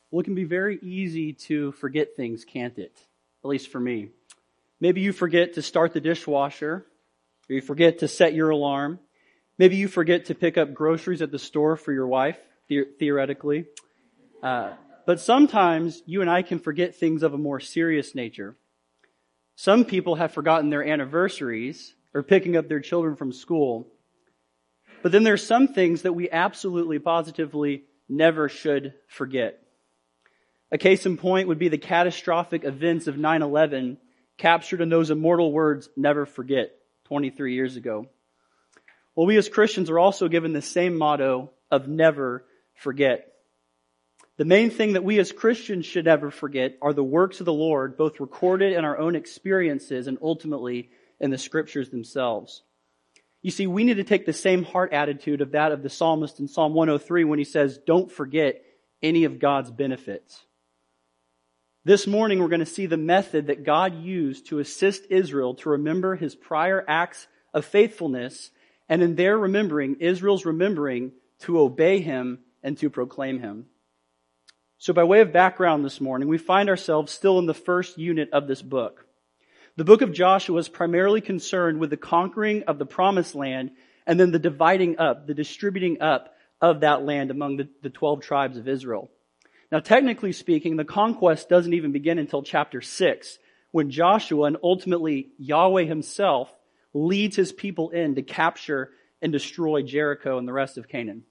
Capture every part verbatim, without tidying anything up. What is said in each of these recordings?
Well, it can be very easy to forget things, can't it? At least for me. Maybe you forget to start the dishwasher, or you forget to set your alarm. Maybe you forget to pick up groceries at the store for your wife, the- theoretically. Uh, but sometimes you and I can forget things of a more serious nature. Some people have forgotten their anniversaries or picking up their children from school. But then there's some things that we absolutely, positively never should forget. A case in point would be the catastrophic events of nine eleven, captured in those immortal words, never forget, twenty-three years ago. Well, we as Christians are also given the same motto of never forget. The main thing that we as Christians should never forget are the works of the Lord, both recorded in our own experiences and ultimately in the Scriptures themselves. You see, we need to take the same heart attitude of that of the psalmist in Psalm one oh three when he says, don't forget any of God's benefits. This morning, we're going to see the method that God used to assist Israel to remember His prior acts of faithfulness, and in their remembering, Israel's remembering to obey Him and to proclaim Him. So by way of background this morning, we find ourselves still in the first unit of this book. The book of Joshua is primarily concerned with the conquering of the promised land and then the dividing up, the distributing up of that land among the, the twelve tribes of Israel. Now, technically speaking, the conquest doesn't even begin until chapter six, when Joshua and ultimately Yahweh Himself leads His people in to capture and destroy Jericho and the rest of Canaan.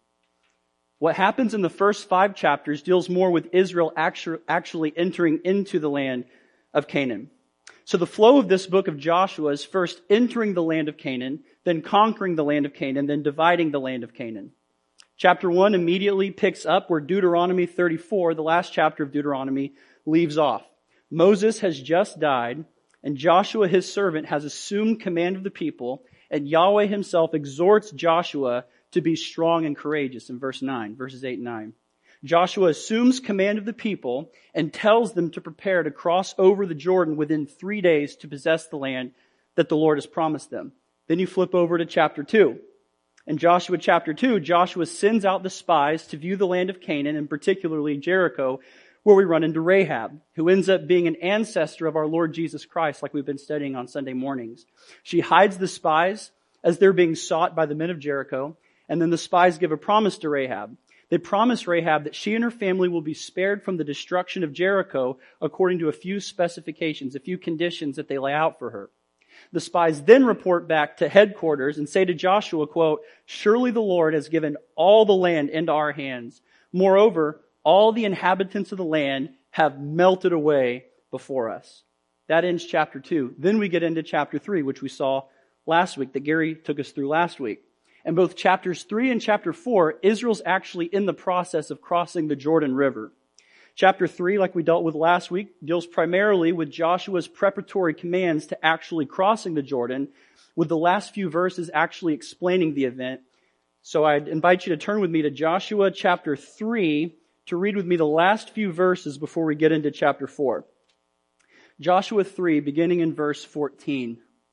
What happens in the first five chapters deals more with Israel actually entering into the land of Canaan. So the flow of this book of Joshua is first entering the land of Canaan, then conquering the land of Canaan, then dividing the land of Canaan. Chapter one immediately picks up where Deuteronomy thirty-four, the last chapter of Deuteronomy, leaves off. Moses has just died, and Joshua, his servant, has assumed command of the people, and Yahweh Himself exhorts Joshua to be strong and courageous in verse nine, verses eight and nine. Joshua assumes command of the people and tells them to prepare to cross over the Jordan within three days to possess the land that the Lord has promised them. Then you flip over to chapter two. In Joshua chapter two, Joshua sends out the spies to view the land of Canaan, and particularly Jericho, where we run into Rahab, who ends up being an ancestor of our Lord Jesus Christ, like we've been studying on Sunday mornings. She hides the spies as they're being sought by the men of Jericho, and then the spies give a promise to Rahab. They promise Rahab that she and her family will be spared from the destruction of Jericho according to a few specifications, a few conditions that they lay out for her. The spies then report back to headquarters and say to Joshua, quote, surely the Lord has given all the land into our hands. Moreover, all the inhabitants of the land have melted away before us. That ends chapter two. Then we get into chapter three, which we saw last week, that Gary took us through last week. And both chapters three and chapter four, Israel's actually in the process of crossing the Jordan River. Chapter three, like we dealt with last week, deals primarily with Joshua's preparatory commands to actually crossing the Jordan, with the last few verses actually explaining the event. So I'd invite you to turn with me to Joshua chapter three to read with me the last few verses before we get into chapter four. Joshua three, beginning in verse fourteen.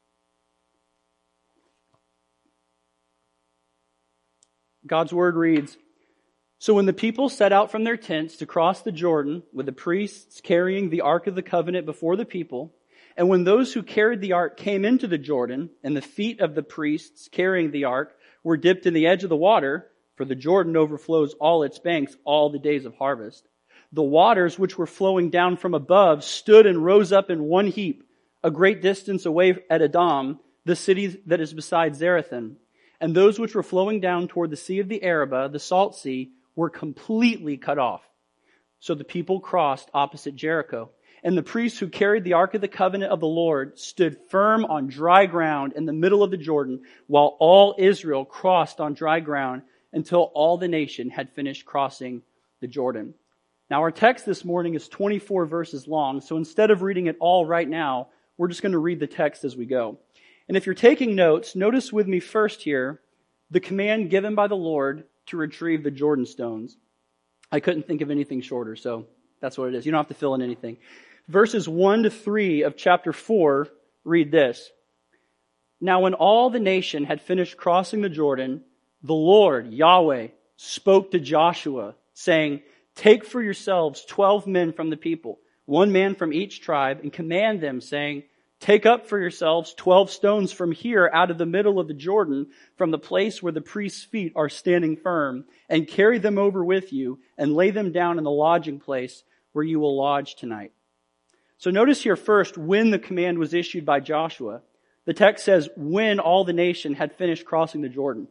God's word reads, so when the people set out from their tents to cross the Jordan, with the priests carrying the Ark of the Covenant before the people, and when those who carried the Ark came into the Jordan, and the feet of the priests carrying the Ark were dipped in the edge of the water, for the Jordan overflows all its banks all the days of harvest, the waters which were flowing down from above stood and rose up in one heap, a great distance away at Adam, the city that is beside Zarethan. And those which were flowing down toward the sea of the Arabah, the salt sea, were completely cut off. So the people crossed opposite Jericho. And the priests who carried the Ark of the Covenant of the Lord stood firm on dry ground in the middle of the Jordan, while all Israel crossed on dry ground until all the nation had finished crossing the Jordan. Now our text this morning is twenty-four verses long, so instead of reading it all right now, we're just going to read the text as we go. And if you're taking notes, notice with me first here the command given by the Lord to retrieve the Jordan stones. I couldn't think of anything shorter, so that's what it is. You don't have to fill in anything. Verses one to three of chapter four read this. Now when all the nation had finished crossing the Jordan, the Lord, Yahweh, spoke to Joshua, saying, Take for yourselves twelve men from the people, one man from each tribe, and command them, saying, take up for yourselves twelve stones from here out of the middle of the Jordan, from the place where the priest's feet are standing firm, and carry them over with you, and lay them down in the lodging place where you will lodge tonight. So notice here first when the command was issued by Joshua. The text says when all the nation had finished crossing the Jordan.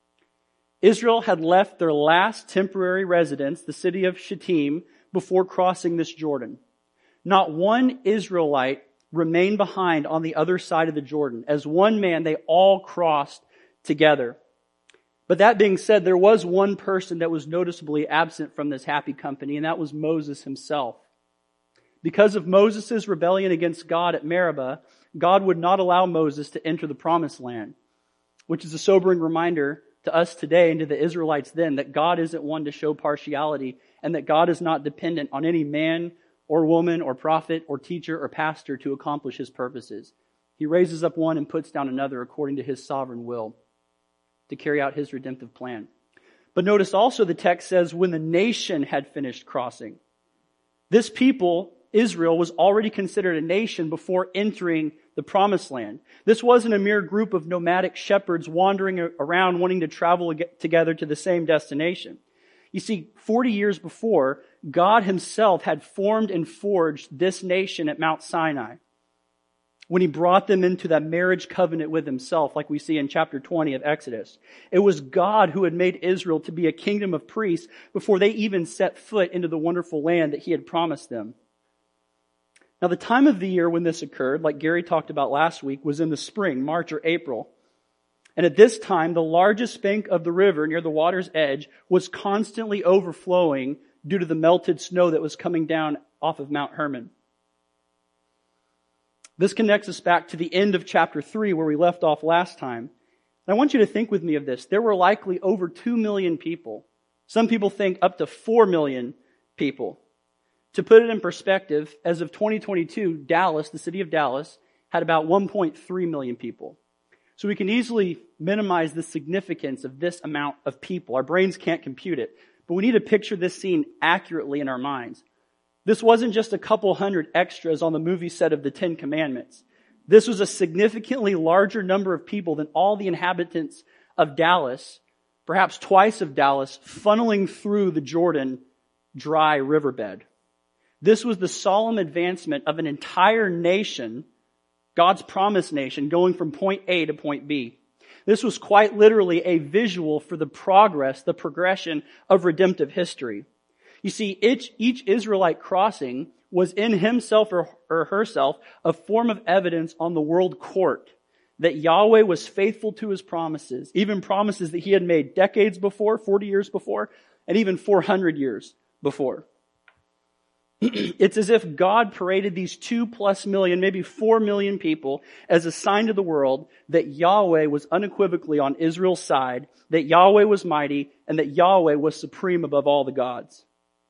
Israel had left their last temporary residence, the city of Shittim, before crossing this Jordan. Not one Israelite remained behind on the other side of the Jordan. As one man, they all crossed together. But that being said, there was one person that was noticeably absent from this happy company, and that was Moses himself. Because of Moses' rebellion against God at Meribah, God would not allow Moses to enter the promised land, which is a sobering reminder to us today and to the Israelites then that God isn't one to show partiality and that God is not dependent on any man or woman or prophet or teacher or pastor to accomplish His purposes. He raises up one and puts down another according to His sovereign will to carry out His redemptive plan. But notice also the text says when the nation had finished crossing. This people, Israel, was already considered a nation before entering the promised land. This wasn't a mere group of nomadic shepherds wandering around wanting to travel together to the same destination. You see, forty years before, God Himself had formed and forged this nation at Mount Sinai when He brought them into that marriage covenant with Himself, like we see in chapter twenty of Exodus. It was God who had made Israel to be a kingdom of priests before they even set foot into the wonderful land that He had promised them. Now, the time of the year when this occurred, like Gary talked about last week, was in the spring, March or April. And at this time, the largest bank of the river near the water's edge was constantly overflowing due to the melted snow that was coming down off of Mount Hermon. This connects us back to the end of chapter three where we left off last time. And I want you to think with me of this. There were likely over two million people. Some people think up to four million people. To put it in perspective, as of twenty twenty-two, Dallas, the city of Dallas, had about one point three million people. So we can easily minimize the significance of this amount of people. Our brains can't compute it. But we need to picture this scene accurately in our minds. This wasn't just a couple hundred extras on the movie set of the Ten Commandments. This was a significantly larger number of people than all the inhabitants of Dallas, perhaps twice of Dallas, funneling through the Jordan dry riverbed. This was the solemn advancement of an entire nation, God's promised nation, going from point A to point B. This was quite literally a visual for the progress, the progression of redemptive history. You see, each, each Israelite crossing was in himself or, or herself a form of evidence on the world court that Yahweh was faithful to His promises, even promises that He had made decades before, forty years before, and even four hundred years before. It's as if God paraded these two plus million, maybe four million people as a sign to the world that Yahweh was unequivocally on Israel's side, that Yahweh was mighty, and that Yahweh was supreme above all the gods.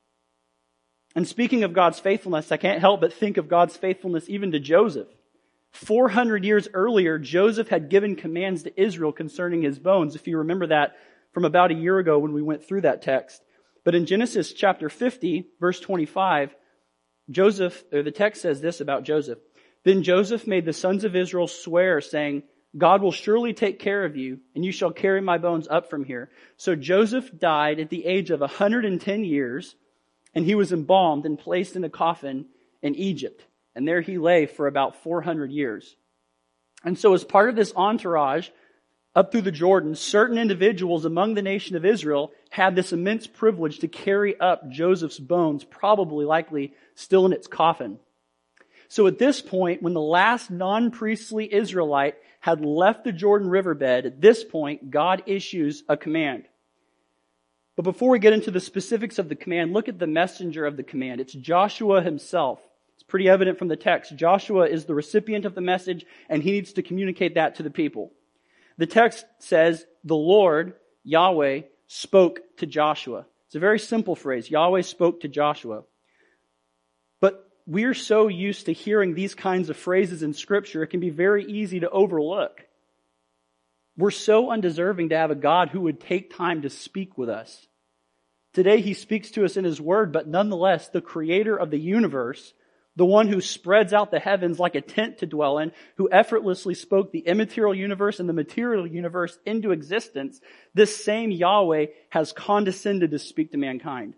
And speaking of God's faithfulness, I can't help but think of God's faithfulness even to Joseph. four hundred years earlier, Joseph had given commands to Israel concerning his bones, if you remember that from about a year ago when we went through that text. But in Genesis chapter fifty, verse twenty-five, Joseph, or the text says this about Joseph. Then Joseph made the sons of Israel swear, saying, God will surely take care of you, and you shall carry my bones up from here. So Joseph died at the age of one hundred ten years, and he was embalmed and placed in a coffin in Egypt. And there he lay for about four hundred years. And so as part of this entourage up through the Jordan, certain individuals among the nation of Israel had this immense privilege to carry up Joseph's bones, probably likely still in its coffin. So at this point, when the last non-priestly Israelite had left the Jordan riverbed, at this point, God issues a command. But before we get into the specifics of the command, look at the messenger of the command. It's Joshua himself. It's pretty evident from the text. Joshua is the recipient of the message, and he needs to communicate that to the people. The text says, the Lord, Yahweh, spoke to Joshua. It's a very simple phrase. Yahweh spoke to Joshua. But we're so used to hearing these kinds of phrases in Scripture, it can be very easy to overlook. We're so undeserving to have a God who would take time to speak with us. Today he speaks to us in his word, but nonetheless, the creator of the universe, the one who spreads out the heavens like a tent to dwell in, who effortlessly spoke the immaterial universe and the material universe into existence, this same Yahweh has condescended to speak to mankind.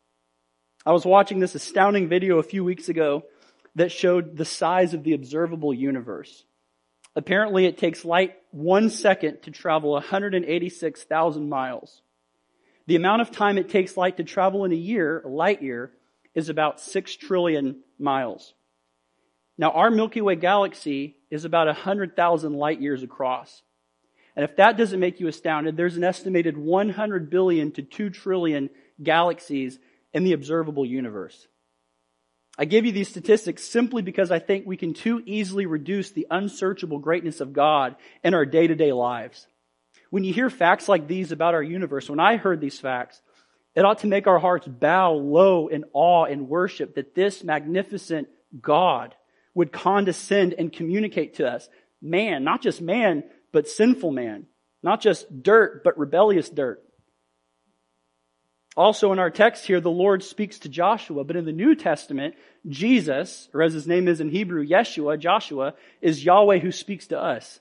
I was watching this astounding video a few weeks ago that showed the size of the observable universe. Apparently it takes light one second to travel one hundred eighty-six thousand miles. The amount of time it takes light to travel in a year, a light year, is about six trillion miles. Now our Milky Way galaxy is about one hundred thousand light years across. And if that doesn't make you astounded, there's an estimated one hundred billion to two trillion galaxies in the observable universe. I give you these statistics simply because I think we can too easily reduce the unsearchable greatness of God in our day-to-day lives. When you hear facts like these about our universe, when I heard these facts, it ought to make our hearts bow low in awe and worship that this magnificent God would condescend and communicate to us. Man, not just man, but sinful man. Not just dirt, but rebellious dirt. Also in our text here, the Lord speaks to Joshua, but in the New Testament, Jesus, or as his name is in Hebrew, Yeshua, Joshua, is Yahweh who speaks to us.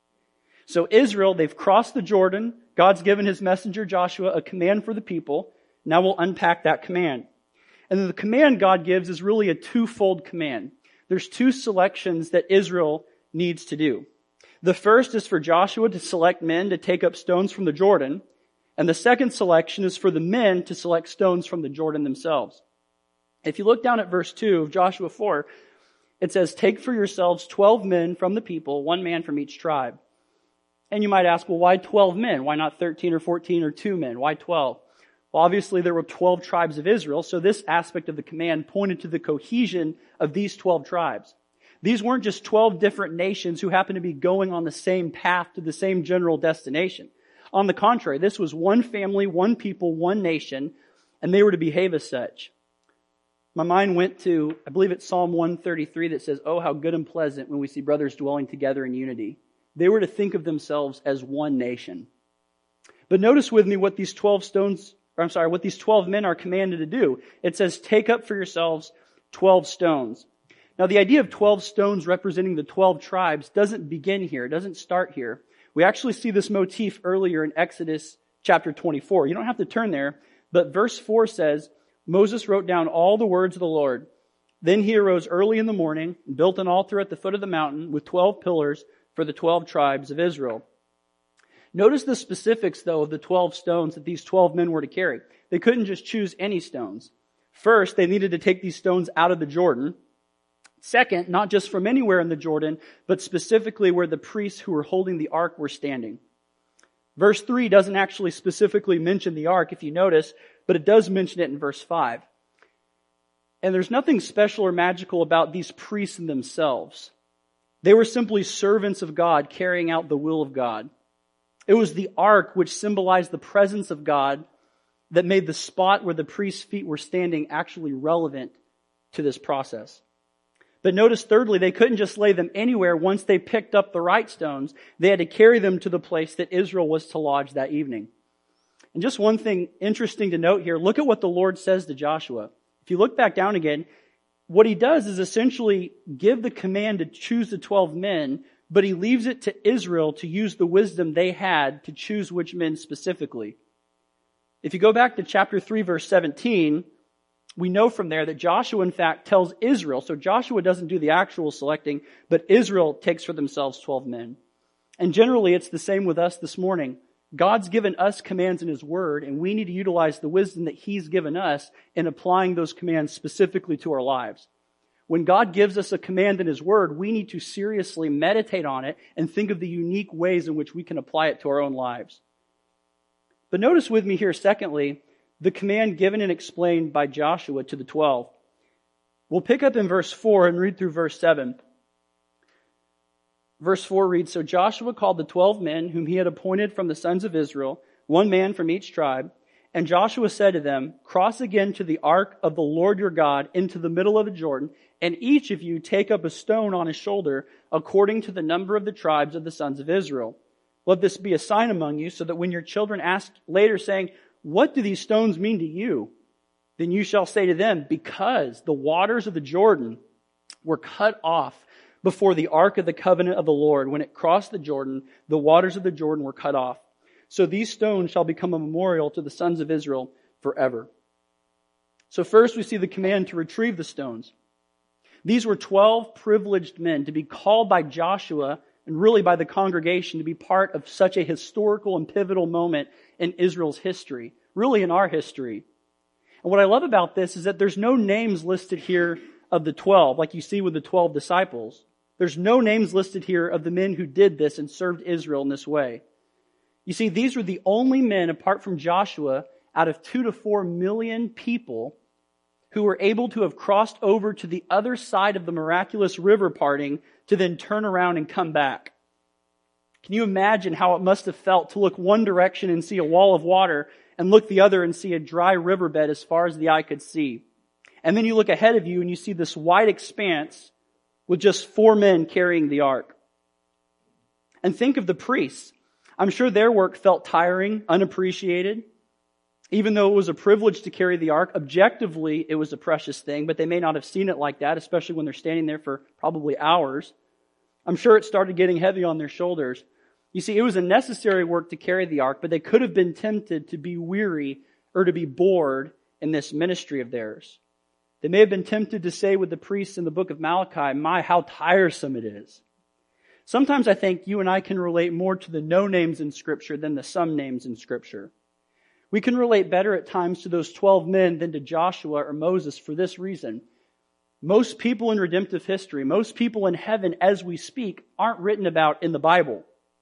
So Israel, they've crossed the Jordan. God's given his messenger Joshua a command for the people. Now we'll unpack that command. And then the command God gives is really a twofold command. There's two selections that Israel needs to do. The first is for Joshua to select men to take up stones from the Jordan. And the second selection is for the men to select stones from the Jordan themselves. If you look down at verse two of Joshua four, it says, "Take for yourselves twelve men from the people, one man from each tribe." And you might ask, well, why twelve men? Why not thirteen or fourteen or two men? Why twelve? Well, obviously there were twelve tribes of Israel, so this aspect of the command pointed to the cohesion of these twelve tribes. These weren't just twelve different nations who happened to be going on the same path to the same general destination. On the contrary, this was one family, one people, one nation, and they were to behave as such. My mind went to, I believe it's Psalm one thirty-three that says, "Oh, how good and pleasant when we see brothers dwelling together in unity." They were to think of themselves as one nation. But notice with me what these twelve stones, or I'm sorry, what these twelve men are commanded to do. It says, "Take up for yourselves twelve stones." Now the idea of twelve stones representing the twelve tribes doesn't begin here. It doesn't start here. We actually see this motif earlier in Exodus chapter twenty-four. You don't have to turn there, but verse four says, "Moses wrote down all the words of the Lord. Then he arose early in the morning and built an altar at the foot of the mountain with twelve pillars for the twelve tribes of Israel." Notice the specifics, though, of the twelve stones that these twelve men were to carry. They couldn't just choose any stones. First, they needed to take these stones out of the Jordan. Second, not just from anywhere in the Jordan, but specifically where the priests who were holding the ark were standing. Verse three doesn't actually specifically mention the ark, if you notice, but it does mention it in verse five. And there's nothing special or magical about these priests in themselves. They were simply servants of God carrying out the will of God. It was the ark which symbolized the presence of God that made the spot where the priest's feet were standing actually relevant to this process. But notice thirdly, they couldn't just lay them anywhere once they picked up the right stones. They had to carry them to the place that Israel was to lodge that evening. And just one thing interesting to note here, look at what the Lord says to Joshua. If you look back down again, what he does is essentially give the command to choose the twelve men, but he leaves it to Israel to use the wisdom they had to choose which men specifically. If you go back to chapter three, verse seventeen, we know from there that Joshua, in fact, tells Israel, so Joshua doesn't do the actual selecting, but Israel takes for themselves twelve men. And generally, it's the same with us this morning. God's given us commands in His Word, and we need to utilize the wisdom that He's given us in applying those commands specifically to our lives. When God gives us a command in His Word, we need to seriously meditate on it and think of the unique ways in which we can apply it to our own lives. But notice with me here, secondly, the command given and explained by Joshua to the twelve. We'll pick up in verse four and read through verse seven. Verse four reads, "So Joshua called the twelve men whom he had appointed from the sons of Israel, one man from each tribe. And Joshua said to them, 'Cross again to the ark of the Lord your God into the middle of the Jordan, and each of you take up a stone on his shoulder according to the number of the tribes of the sons of Israel. Let this be a sign among you, so that when your children ask later, saying, what do these stones mean to you? Then you shall say to them, because the waters of the Jordan were cut off before the ark of the covenant of the Lord. When it crossed the Jordan, the waters of the Jordan were cut off. So these stones shall become a memorial to the sons of Israel forever. So first we see the command to retrieve the stones. These were twelve privileged men to be called by Joshua and really by the congregation to be part of such a historical and pivotal moment in Israel's history, really in our history. And what I love about this is that there's no names listed here of the twelve, like you see with the twelve disciples. There's no names listed here of the men who did this and served Israel in this way. You see, these were the only men, apart from Joshua, out of two to four million people who were able to have crossed over to the other side of the miraculous river parting to then turn around and come back. Can you imagine how it must have felt to look one direction and see a wall of water and look the other and see a dry riverbed as far as the eye could see? And then you look ahead of you and you see this wide expanse with just four men carrying the ark. And think of the priests. I'm sure their work felt tiring, unappreciated. Even though it was a privilege to carry the ark, objectively it was a precious thing, but they may not have seen it like that, especially when they're standing there for probably hours. I'm sure it started getting heavy on their shoulders. You see, it was a necessary work to carry the ark, but they could have been tempted to be weary or to be bored in this ministry of theirs. They may have been tempted to say with the priests in the book of Malachi, my, how tiresome it is. Sometimes I think you and I can relate more to the no names in Scripture than the some names in Scripture. We can relate better at times to those twelve men than to Joshua or Moses for this reason. Most people in redemptive history, most people in heaven as we speak, aren't written about in the Bible.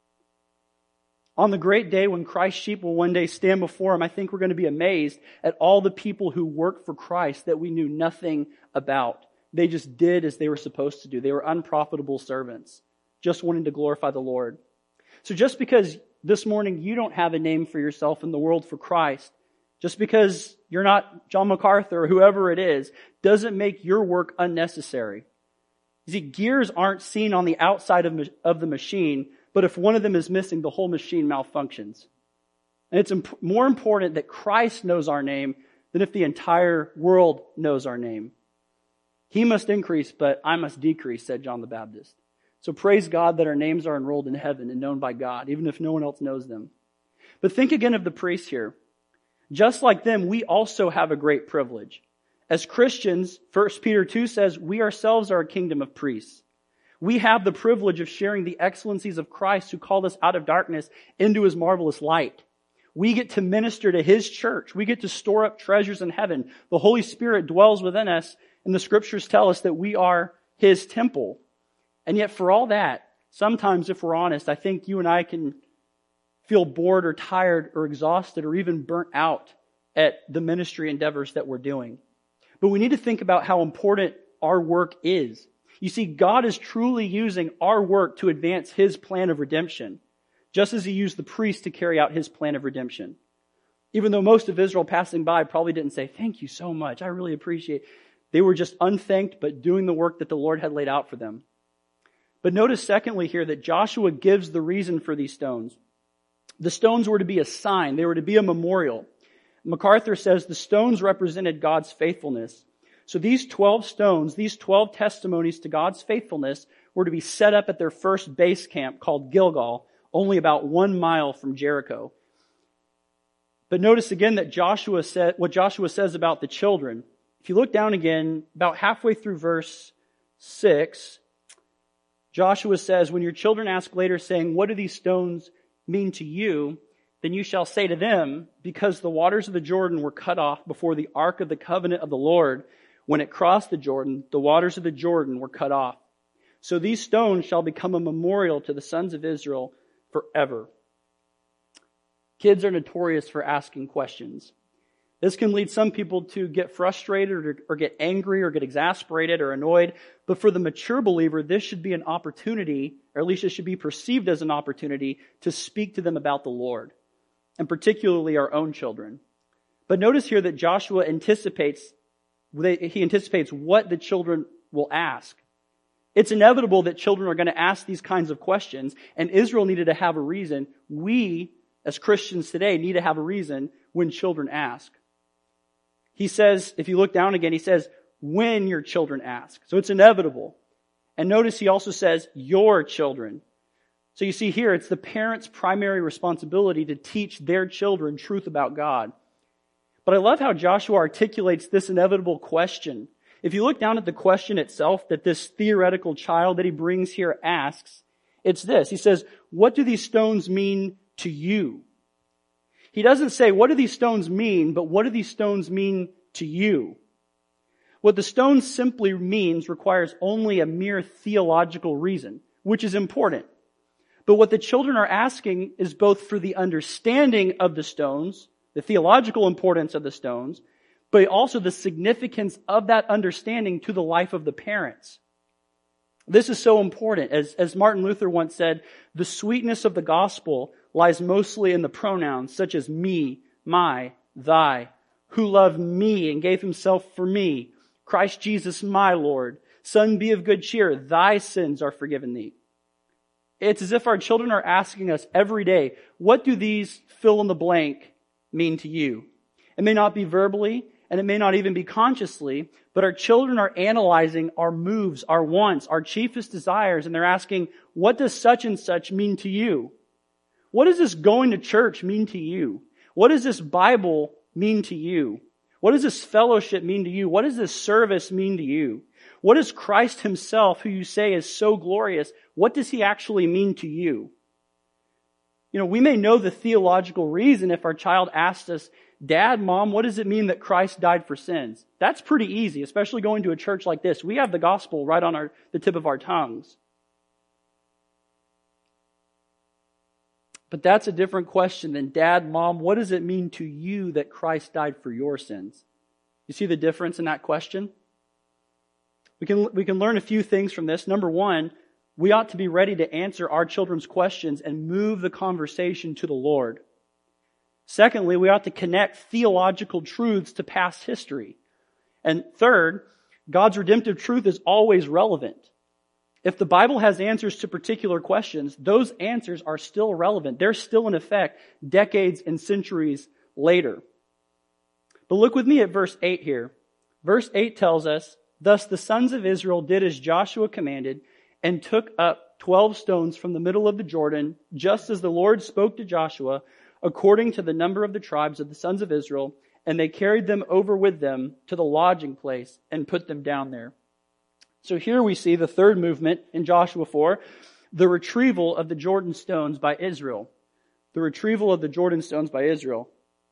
On the great day when Christ's sheep will one day stand before Him, I think we're going to be amazed at all the people who worked for Christ that we knew nothing about. They just did as they were supposed to do. They were unprofitable servants, just wanting to glorify the Lord. So just because this morning you don't have a name for yourself in the world for Christ, just because you're not John MacArthur or whoever it is, doesn't make your work unnecessary. You see, gears aren't seen on the outside of, of the machine, but if one of them is missing, the whole machine malfunctions. And it's imp- more important that Christ knows our name than if the entire world knows our name. He must increase, but I must decrease, said John the Baptist. So praise God that our names are enrolled in heaven and known by God, even if no one else knows them. But think again of the priests here. Just like them, we also have a great privilege. As Christians, First Peter two says, we ourselves are a kingdom of priests. We have the privilege of sharing the excellencies of Christ who called us out of darkness into His marvelous light. We get to minister to His church. We get to store up treasures in heaven. The Holy Spirit dwells within us, and the Scriptures tell us that we are His temple. And yet for all that, sometimes if we're honest, I think you and I can feel bored or tired or exhausted or even burnt out at the ministry endeavors that we're doing. But we need to think about how important our work is. You see, God is truly using our work to advance His plan of redemption, just as He used the priest to carry out His plan of redemption. Even though most of Israel passing by probably didn't say, thank you so much, I really appreciate it. They were just unthanked, but doing the work that the Lord had laid out for them. But notice secondly here that Joshua gives the reason for these stones. The stones were to be a sign. They were to be a memorial. MacArthur says the stones represented God's faithfulness. So these twelve stones, these twelve testimonies to God's faithfulness were to be set up at their first base camp called Gilgal, only about one mile from Jericho. But notice again that Joshua said, what Joshua says about the children. If you look down again, about halfway through verse six, Joshua says, when your children ask later saying, what do these stones mean to you? Then you shall say to them, because the waters of the Jordan were cut off before the ark of the covenant of the Lord, when it crossed the Jordan, the waters of the Jordan were cut off. So these stones shall become a memorial to the sons of Israel forever. Kids are notorious for asking questions. This can lead some people to get frustrated or, or get angry or get exasperated or annoyed. But for the mature believer, this should be an opportunity, or at least it should be perceived as an opportunity to speak to them about the Lord, and particularly our own children. But notice here that Joshua anticipates, he anticipates what the children will ask. It's inevitable that children are going to ask these kinds of questions, and Israel needed to have a reason. We, as Christians today, need to have a reason when children ask. He says, if you look down again, he says, when your children ask. So it's inevitable. And notice he also says, your children. So you see here, it's the parents' primary responsibility to teach their children truth about God. But I love how Joshua articulates this inevitable question. If you look down at the question itself that this theoretical child that he brings here asks, it's this. He says, what do these stones mean to you? He doesn't say, what do these stones mean, but what do these stones mean to you? What the stone simply means requires only a mere theological reason, which is important. But what the children are asking is both for the understanding of the stones, the theological importance of the stones, but also the significance of that understanding to the life of the parents. This is so important. As, as Martin Luther once said, the sweetness of the gospel lies mostly in the pronouns such as me, my, thy, who loved me and gave himself for me. Christ Jesus, my Lord. Son, be of good cheer. Thy sins are forgiven thee. It's as if our children are asking us every day, what do these fill in the blank mean to you? It may not be verbally, and it may not even be consciously, but our children are analyzing our moves, our wants, our chiefest desires, and they're asking, what does such and such mean to you? What does this going to church mean to you? What does this Bible mean to you? What does this fellowship mean to you? What does this service mean to you? What does Christ himself, who you say is so glorious, what does he actually mean to you? You know, we may know the theological reason if our child asks us, Dad, Mom, what does it mean that Christ died for sins? That's pretty easy, especially going to a church like this. We have the gospel right on our, the tip of our tongues. But that's a different question than, Dad, Mom, what does it mean to you that Christ died for your sins? You see the difference in that question? We can, we can learn a few things from this. Number one, we ought to be ready to answer our children's questions and move the conversation to the Lord. Secondly, we ought to connect theological truths to past history. And third, God's redemptive truth is always relevant. If the Bible has answers to particular questions, those answers are still relevant. They're still in effect decades and centuries later. But look with me at verse eight here. Verse eight tells us, thus the sons of Israel did as Joshua commanded and took up twelve stones from the middle of the Jordan, just as the Lord spoke to Joshua, according to the number of the tribes of the sons of Israel, and they carried them over with them to the lodging place and put them down there. So here we see the third movement in Joshua four, the retrieval of the Jordan stones by Israel. The retrieval of the Jordan stones by Israel.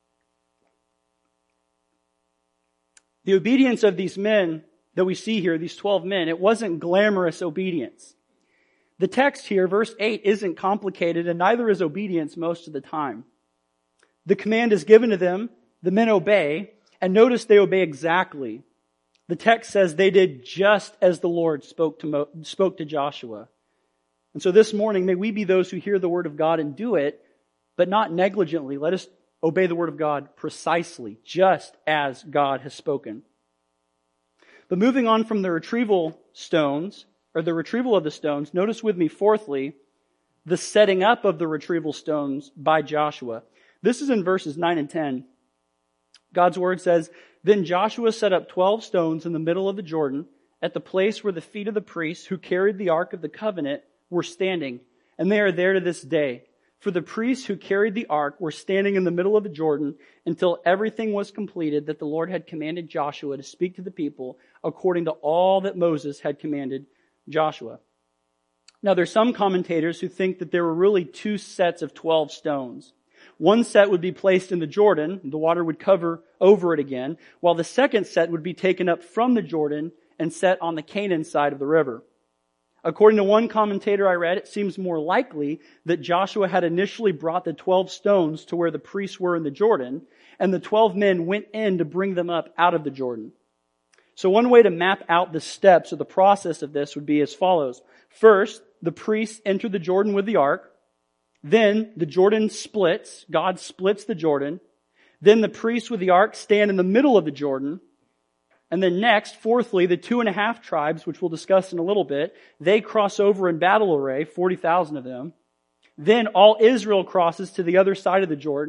The obedience of these men that we see here, these twelve men, it wasn't glamorous obedience. The text here, verse eight, isn't complicated, and neither is obedience most of the time. The command is given to them, the men obey, and notice they obey exactly. The text says they did just as the Lord spoke to Mo, spoke to Joshua. And so this morning, may we be those who hear the word of God and do it, but not negligently. Let us obey the word of God precisely, just as God has spoken. But moving on from the retrieval stones, or the retrieval of the stones, notice with me, fourthly, the setting up of the retrieval stones by Joshua. This is in verses nine and ten. God's word says, then Joshua set up twelve stones in the middle of the Jordan at the place where the feet of the priests who carried the ark of the covenant were standing, and they are there to this day. For the priests who carried the ark were standing in the middle of the Jordan until everything was completed that the Lord had commanded Joshua to speak to the people according to all that Moses had commanded Joshua. Now there's some commentators who think that there were really two sets of twelve stones. One set would be placed in the Jordan, the water would cover over it again, while the second set would be taken up from the Jordan and set on the Canaan side of the river. According to one commentator I read, it seems more likely that Joshua had initially brought the twelve stones to where the priests were in the Jordan, and the twelve men went in to bring them up out of the Jordan. So one way to map out the steps or the process of this would be as follows. First, the priests enter the Jordan with the ark. Then the Jordan splits. God splits the Jordan. Then the priests with the ark stand in the middle of the Jordan. And then next, fourthly, the two and a half tribes, which we'll discuss in a little bit, they cross over in battle array, forty thousand of them. Then all Israel crosses to the other side of the Jordan,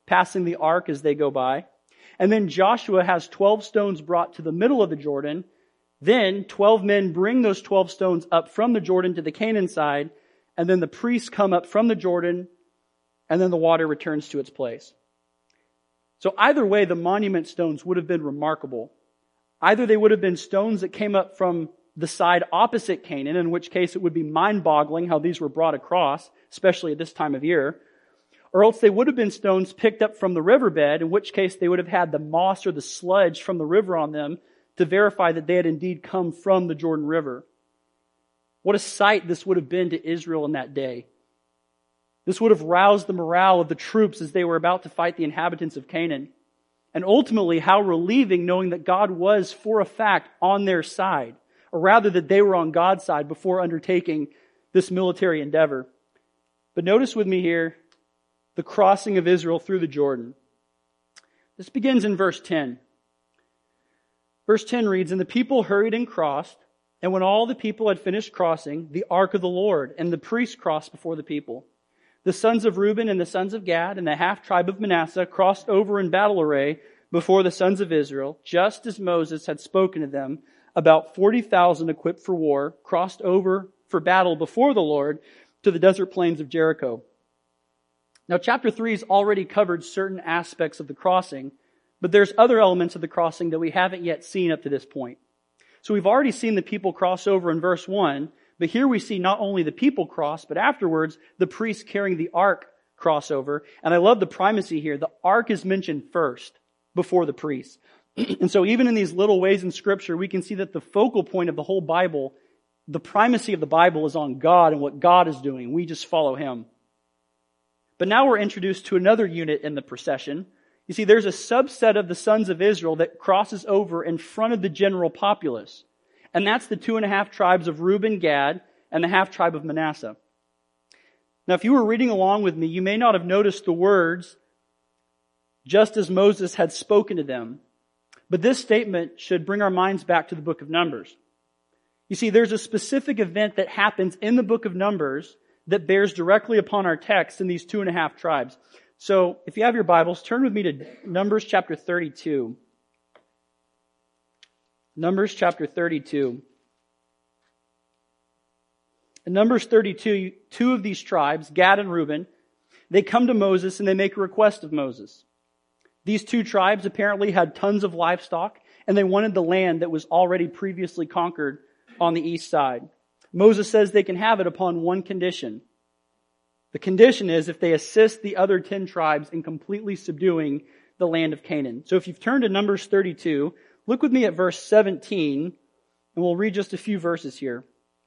passing the ark as they go by. And then Joshua has twelve stones brought to the middle of the Jordan. Then twelve men bring those twelve stones up from the Jordan to the Canaan side. And then the priests come up from the Jordan, and then the water returns to its place. So either way, the monument stones would have been remarkable. Either they would have been stones that came up from the side opposite Canaan, in which case it would be mind-boggling how these were brought across, especially at this time of year. Or else they would have been stones picked up from the riverbed, in which case they would have had the moss or the sludge from the river on them to verify that they had indeed come from the Jordan River. What a sight this would have been to Israel in that day. This would have roused the morale of the troops as they were about to fight the inhabitants of Canaan. And ultimately, how relieving knowing that God was, for a fact, on their side, or rather that they were on God's side before undertaking this military endeavor. But notice with me here, the crossing of Israel through the Jordan. This begins in verse ten. Verse ten reads, "And the people hurried and crossed, and when all the people had finished crossing, the ark of the Lord and the priests crossed before the people. The sons of Reuben and the sons of Gad and the half-tribe of Manasseh crossed over in battle array before the sons of Israel, just as Moses had spoken to them. About forty thousand equipped for war crossed over for battle before the Lord to the desert plains of Jericho." Now, chapter three has already covered certain aspects of the crossing, but there's other elements of the crossing that we haven't yet seen up to this point. So we've already seen the people cross over in verse one, but here we see not only the people cross, but afterwards the priests carrying the ark cross over. And I love the primacy here. The ark is mentioned first before the priests. And so even in these little ways in Scripture, we can see that the focal point of the whole Bible, the primacy of the Bible is on God and what God is doing. We just follow Him. But now we're introduced to another unit in the procession. You see, there's a subset of the sons of Israel that crosses over in front of the general populace. And that's the two and a half tribes of Reuben, Gad, and the half tribe of Manasseh. Now, if you were reading along with me, you may not have noticed the words, "just as Moses had spoken to them." But this statement should bring our minds back to the book of Numbers. You see, there's a specific event that happens in the book of Numbers that bears directly upon our text in these two and a half tribes. So, if you have your Bibles, turn with me to Numbers chapter thirty-two. Numbers chapter thirty-two. In Numbers thirty-two, two of these tribes, Gad and Reuben, they come to Moses and they make a request of Moses. These two tribes apparently had tons of livestock and they wanted the land that was already previously conquered on the east side. Moses says they can have it upon one condition. The condition is if they assist the other ten tribes in completely subduing the land of Canaan. So if you've turned to Numbers thirty-two, look with me at verse seventeen, and we'll read just a few verses here.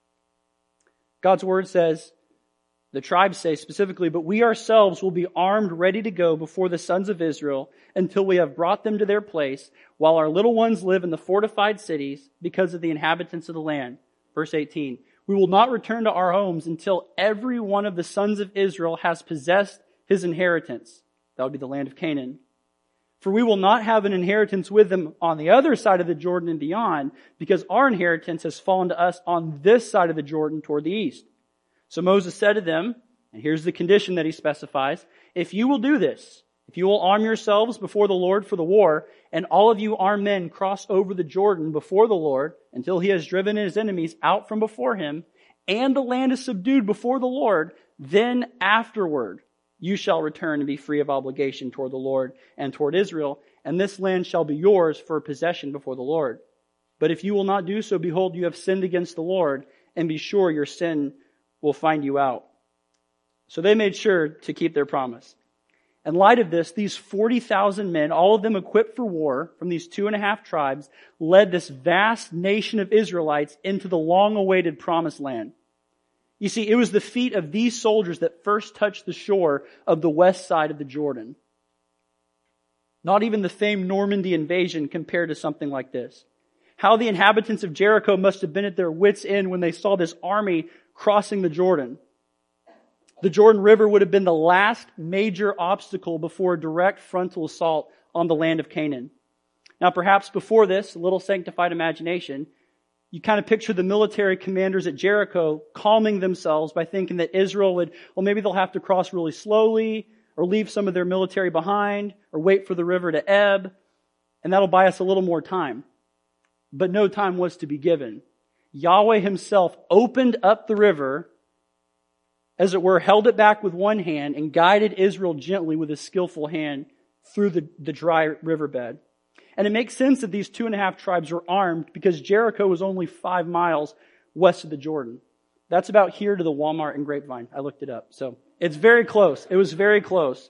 God's word says, the tribes say specifically, "But we ourselves will be armed ready to go before the sons of Israel until we have brought them to their place, while our little ones live in the fortified cities because of the inhabitants of the land." Verse eighteen, "We will not return to our homes until every one of the sons of Israel has possessed his inheritance." That would be the land of Canaan. "For we will not have an inheritance with them on the other side of the Jordan and beyond, because our inheritance has fallen to us on this side of the Jordan toward the east." So Moses said to them, and here's the condition that he specifies, "If you will do this, if you will arm yourselves before the Lord for the war, and all of you armed men cross over the Jordan before the Lord until He has driven His enemies out from before Him, and the land is subdued before the Lord, then afterward you shall return and be free of obligation toward the Lord and toward Israel, and this land shall be yours for a possession before the Lord. But if you will not do so, behold, you have sinned against the Lord, and be sure your sin will find you out." So they made sure to keep their promise. In light of this, these forty thousand men, all of them equipped for war from these two and a half tribes, led this vast nation of Israelites into the long-awaited promised land. You see, it was the feet of these soldiers that first touched the shore of the west side of the Jordan. Not even the famed Normandy invasion compared to something like this. How the inhabitants of Jericho must have been at their wits' end when they saw this army crossing the Jordan. The Jordan River would have been the last major obstacle before a direct frontal assault on the land of Canaan. Now perhaps before this, a little sanctified imagination, you kind of picture the military commanders at Jericho calming themselves by thinking that Israel would, well, maybe they'll have to cross really slowly, or leave some of their military behind, or wait for the river to ebb, and that'll buy us a little more time. But no time was to be given. Yahweh himself opened up the river, as it were, held it back with one hand, and guided Israel gently with a skillful hand through the, the dry riverbed. And it makes sense that these two and a half tribes were armed because Jericho was only five miles west of the Jordan. That's about here to the Walmart in Grapevine. I looked it up. So it's very close. It was very close.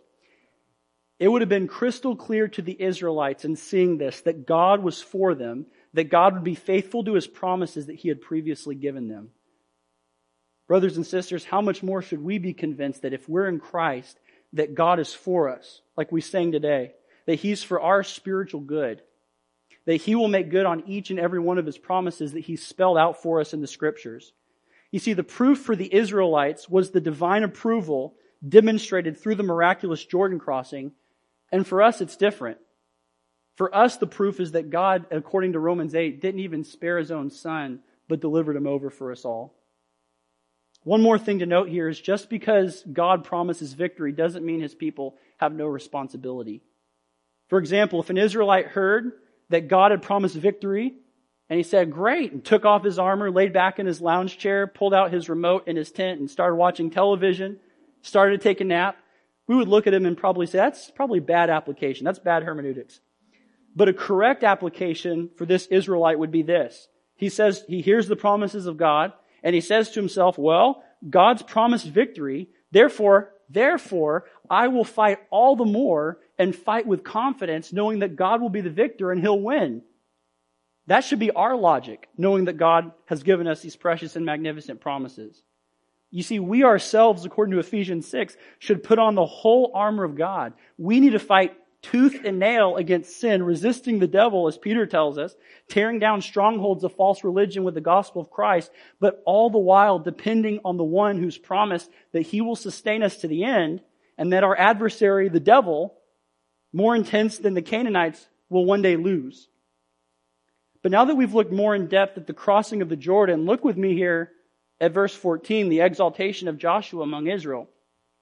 It would have been crystal clear to the Israelites in seeing this that God was for them, that God would be faithful to his promises that he had previously given them. Brothers and sisters, how much more should we be convinced that if we're in Christ, that God is for us, like we sang today, that he's for our spiritual good, that he will make good on each and every one of his promises that he spelled out for us in the scriptures. You see, the proof for the Israelites was the divine approval demonstrated through the miraculous Jordan crossing, and for us it's different. For us, the proof is that God, according to Romans eight, didn't even spare his own son, but delivered him over for us all. One more thing to note here is just because God promises victory doesn't mean his people have no responsibility. For example, if an Israelite heard that God had promised victory, and he said, great, and took off his armor, laid back in his lounge chair, pulled out his remote in his tent, and started watching television, started to take a nap, we would look at him and probably say, that's probably bad application. That's bad hermeneutics. But a correct application for this Israelite would be this. He says, he hears the promises of God, and he says to himself, well, God's promised victory, therefore, therefore, I will fight all the more and fight with confidence, knowing that God will be the victor and he'll win. That should be our logic, knowing that God has given us these precious and magnificent promises. You see, we ourselves, according to Ephesians six, should put on the whole armor of God. We need to fight tooth and nail against sin, resisting the devil, as Peter tells us, tearing down strongholds of false religion with the gospel of Christ, but all the while depending on the one who's promised that he will sustain us to the end, and that our adversary, the devil, more intense than the Canaanites, will one day lose. But now that we've looked more in depth at the crossing of the Jordan, look with me here at verse fourteen, the exaltation of Joshua among Israel.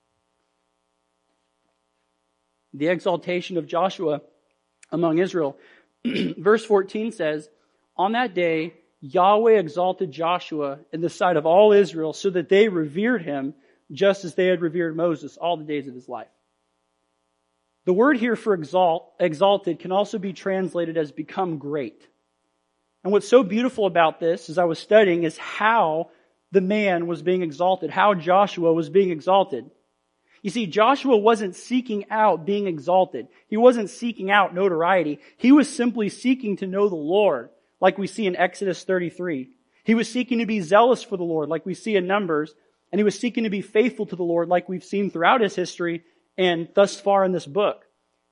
The exaltation of Joshua among Israel. Verse fourteen says, on that day, Yahweh exalted Joshua in the sight of all Israel so that they revered him just as they had revered Moses all the days of his life. The word here for exalt, exalted can also be translated as become great. And what's so beautiful about this, as I was studying, is how the man was being exalted, how Joshua was being exalted. You see, Joshua wasn't seeking out being exalted. He wasn't seeking out notoriety. He was simply seeking to know the Lord, like we see in Exodus thirty-three. He was seeking to be zealous for the Lord, like we see in Numbers, and he was seeking to be faithful to the Lord, like we've seen throughout his history and thus far in this book.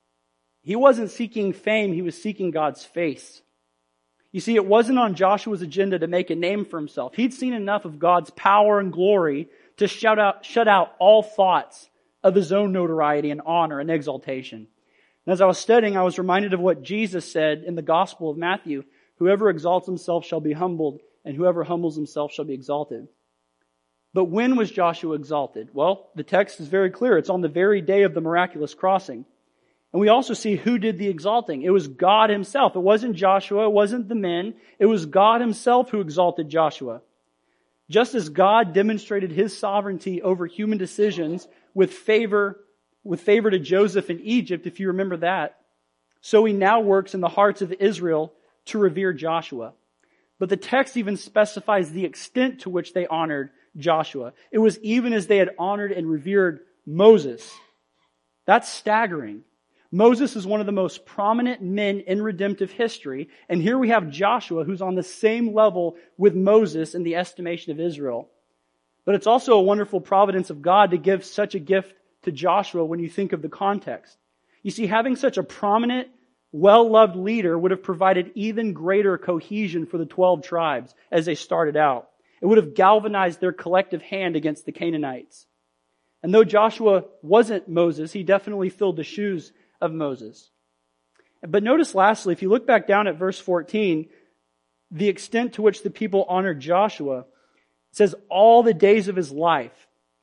He wasn't seeking fame, he was seeking God's face. You see, it wasn't on Joshua's agenda to make a name for himself. He'd seen enough of God's power and glory to shout out, shut out all thoughts of his own notoriety and honor and exaltation. And as I was studying, I was reminded of what Jesus said in the Gospel of Matthew. Whoever exalts himself shall be humbled, and whoever humbles himself shall be exalted. But when was Joshua exalted? Well, the text is very clear. It's on the very day of the miraculous crossing. And we also see who did the exalting. It was God himself. It wasn't Joshua. It wasn't the men. It was God himself who exalted Joshua. Just as God demonstrated his sovereignty over human decisions with favor, with favor to Joseph in Egypt, if you remember that, so he now works in the hearts of Israel to revere Joshua. But the text even specifies the extent to which they honored Joshua. It was even as they had honored and revered Moses. That's staggering. Moses is one of the most prominent men in redemptive history, and here we have Joshua, who's on the same level with Moses in the estimation of Israel. But it's also a wonderful providence of God to give such a gift to Joshua when you think of the context. You see, having such a prominent, well-loved leader would have provided even greater cohesion for the twelve tribes as they started out. It would have galvanized their collective hand against the Canaanites. And though Joshua wasn't Moses, he definitely filled the shoes of Moses. But notice lastly, if you look back down at verse fourteen, the extent to which the people honored Joshua, it says all the days of his life.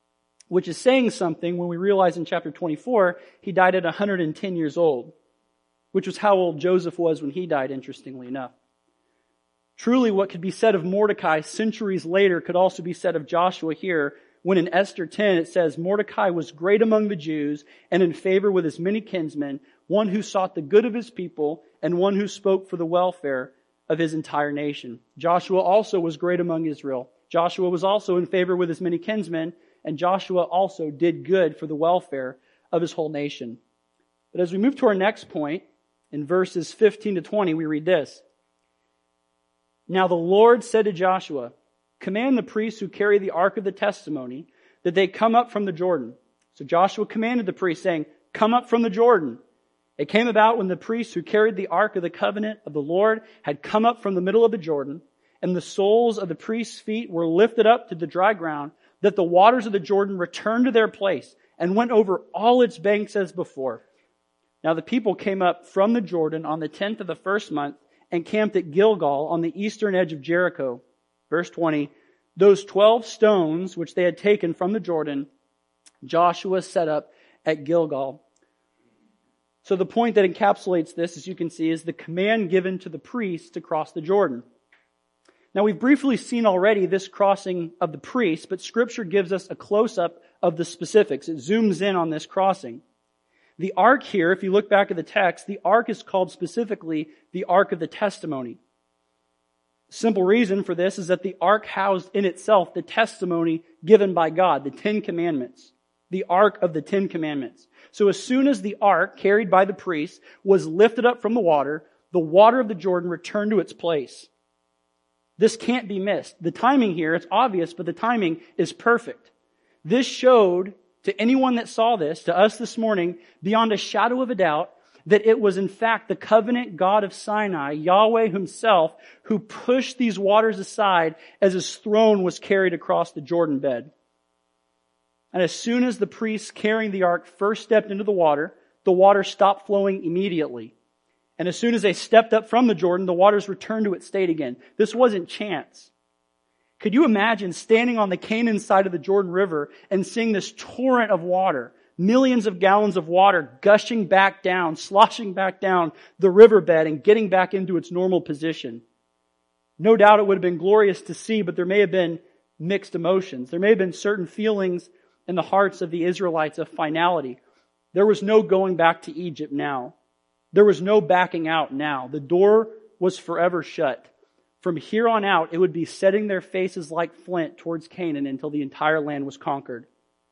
which is saying something when we realize in chapter twenty-four, he died at one hundred ten years old, which was how old Joseph was when he died, interestingly enough. Truly, what could be said of Mordecai centuries later could also be said of Joshua here, when in Esther ten it says, Mordecai was great among the Jews and in favor with his many kinsmen, one who sought the good of his people and one who spoke for the welfare of his entire nation. Joshua also was great among Israel. Joshua was also in favor with his many kinsmen, and Joshua also did good for the welfare of his whole nation. But as we move to our next point, in verses fifteen to twenty, we read this. Now the Lord said to Joshua, command the priests who carry the ark of the testimony that they come up from the Jordan. So Joshua commanded the priests, saying, come up from the Jordan. It came about when the priests who carried the ark of the covenant of the Lord had come up from the middle of the Jordan, and the soles of the priests' feet were lifted up to the dry ground, that the waters of the Jordan returned to their place and went over all its banks as before. Now the people came up from the Jordan on the tenth of the first month and camped at Gilgal on the eastern edge of Jericho. Verse twenty, those twelve stones which they had taken from the Jordan, Joshua set up at Gilgal. So the point that encapsulates this, as you can see, is the command given to the priests to cross the Jordan. Now we've briefly seen already this crossing of the priests, but Scripture gives us a close-up of the specifics. It zooms in on this crossing. The ark here, if you look back at the text, the ark is called specifically the Ark of the Testimony. Simple reason for this is that the ark housed in itself the testimony given by God, the Ten Commandments. The Ark of the Ten Commandments. So as soon as the ark, carried by the priests, was lifted up from the water, the water of the Jordan returned to its place. This can't be missed. The timing here, it's obvious, but the timing is perfect. This showed to anyone that saw this, to us this morning, beyond a shadow of a doubt, that it was in fact the covenant God of Sinai, Yahweh himself, who pushed these waters aside as his throne was carried across the Jordan bed. And as soon as the priests carrying the ark first stepped into the water, the water stopped flowing immediately. And as soon as they stepped up from the Jordan, the waters returned to its state again. This wasn't chance. Could you imagine standing on the Canaan side of the Jordan River and seeing this torrent of water, millions of gallons of water gushing back down, sloshing back down the riverbed and getting back into its normal position? No doubt it would have been glorious to see, but there may have been mixed emotions. There may have been certain feelings in the hearts of the Israelites of finality. There was no going back to Egypt now. There was no backing out now. The door was forever shut. From here on out, it would be setting their faces like flint towards Canaan until the entire land was conquered.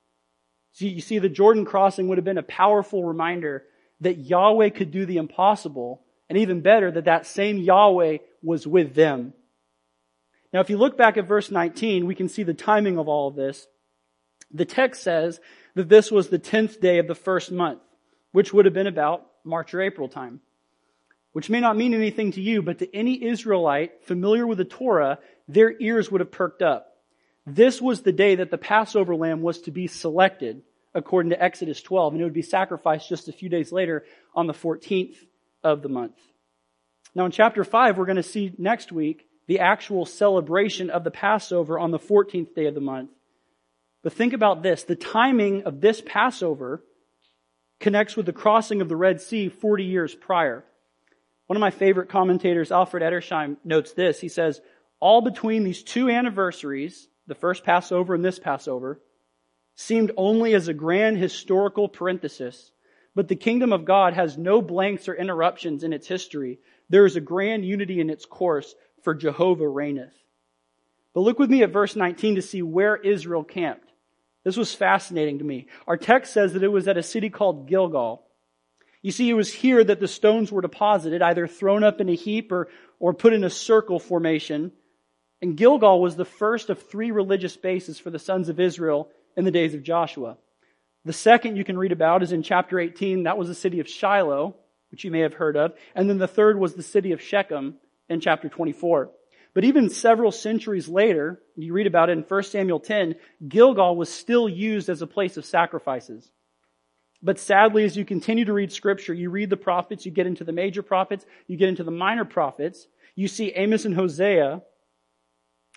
So you see, the Jordan crossing would have been a powerful reminder that Yahweh could do the impossible, and even better, that that same Yahweh was with them. Now, if you look back at verse nineteen, we can see the timing of all of this. The text says that this was the tenth day of the first month, which would have been about March or April time. Which may not mean anything to you, but to any Israelite familiar with the Torah, their ears would have perked up. This was the day that the Passover lamb was to be selected, according to Exodus twelve, and it would be sacrificed just a few days later on the fourteenth of the month. Now in chapter five, we're going to see next week the actual celebration of the Passover on the fourteenth day of the month. But think about this. The timing of this Passover connects with the crossing of the Red Sea forty years prior. One of my favorite commentators, Alfred Edersheim, notes this. He says, all between these two anniversaries, the first Passover and this Passover, seemed only as a grand historical parenthesis. But the kingdom of God has no blanks or interruptions in its history. There is a grand unity in its course, for Jehovah reigneth. But look with me at verse nineteen to see where Israel camped. This was fascinating to me. Our text says that it was at a city called Gilgal. You see, it was here that the stones were deposited, either thrown up in a heap or, or put in a circle formation. And Gilgal was the first of three religious bases for the sons of Israel in the days of Joshua. The second you can read about is in chapter eighteen. That was the city of Shiloh, which you may have heard of. And then the third was the city of Shechem in chapter twenty-four. But even several centuries later, you read about it in First Samuel ten, Gilgal was still used as a place of sacrifices. But sadly, as you continue to read Scripture, you read the prophets, you get into the major prophets, you get into the minor prophets, you see Amos and Hosea,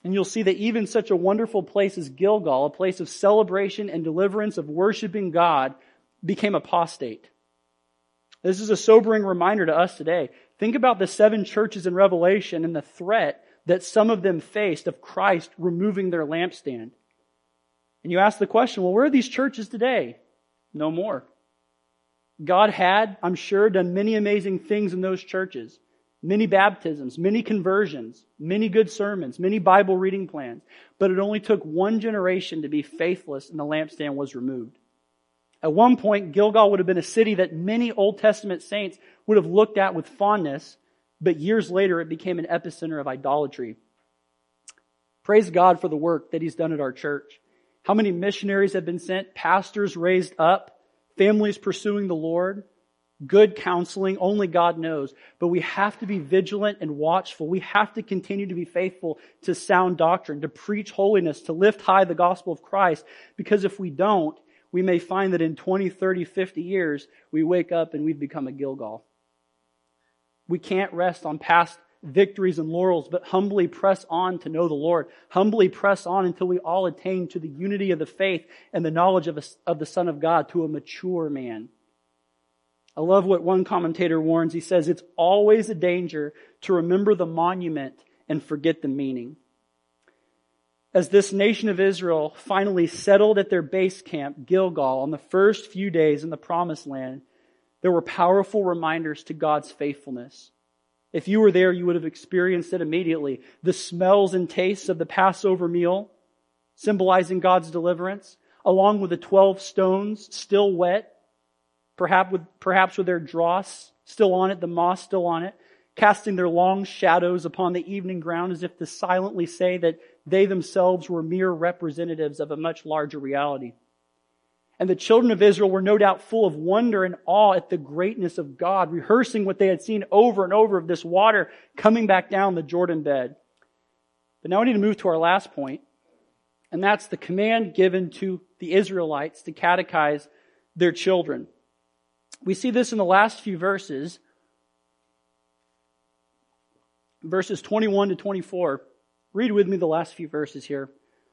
And you'll see that even such a wonderful place as Gilgal, a place of celebration and deliverance, of worshiping God, became apostate. This is a sobering reminder to us today. Think about the seven churches in Revelation and the threat that some of them faced of Christ removing their lampstand. And you ask the question, well, where are these churches today? No more. God had, I'm sure, done many amazing things in those churches. Many baptisms, many conversions, many good sermons, many Bible reading plans. But it only took one generation to be faithless and the lampstand was removed. At one point, Gilgal would have been a city that many Old Testament saints would have looked at with fondness, but years later it became an epicenter of idolatry. Praise God for the work that He's done at our church. How many missionaries have been sent, pastors raised up, families pursuing the Lord, good counseling, only God knows. But we have to be vigilant and watchful. We have to continue to be faithful to sound doctrine, to preach holiness, to lift high the gospel of Christ. Because if we don't, we may find that in twenty, thirty, fifty years, we wake up and we've become a Gilgal. We can't rest on past victories and laurels, but humbly press on to know the Lord. Humbly press on until we all attain to the unity of the faith and the knowledge of, a, of the Son of God, to a mature man. I love what one commentator warns. He says, it's always a danger to remember the monument and forget the meaning. As this nation of Israel finally settled at their base camp, Gilgal, on the first few days in the Promised Land, there were powerful reminders to God's faithfulness. If you were there, you would have experienced it immediately. The smells and tastes of the Passover meal, symbolizing God's deliverance, along with the twelve stones still wet, perhaps with, perhaps with their dross still on it, the moss still on it, casting their long shadows upon the evening ground as if to silently say that they themselves were mere representatives of a much larger reality. And the children of Israel were no doubt full of wonder and awe at the greatness of God, rehearsing what they had seen over and over of this water coming back down the Jordan bed. But now we need to move to our last point, and that's the command given to the Israelites to catechize their children. We see this in the last few verses, verses twenty-one to twenty-four. Read with me the last few verses here.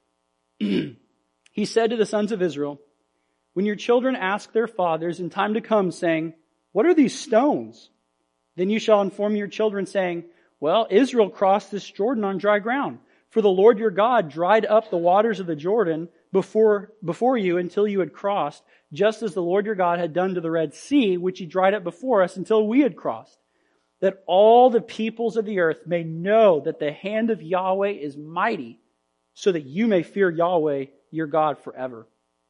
He said to the sons of Israel, when your children ask their fathers in time to come, saying, what are these stones? Then you shall inform your children, saying, well, Israel crossed this Jordan on dry ground. For the Lord your God dried up the waters of the Jordan before, before you until you had crossed, just as the Lord your God had done to the Red Sea, which He dried up before us until we had crossed. That all the peoples of the earth may know that the hand of Yahweh is mighty, so that you may fear Yahweh your God forever.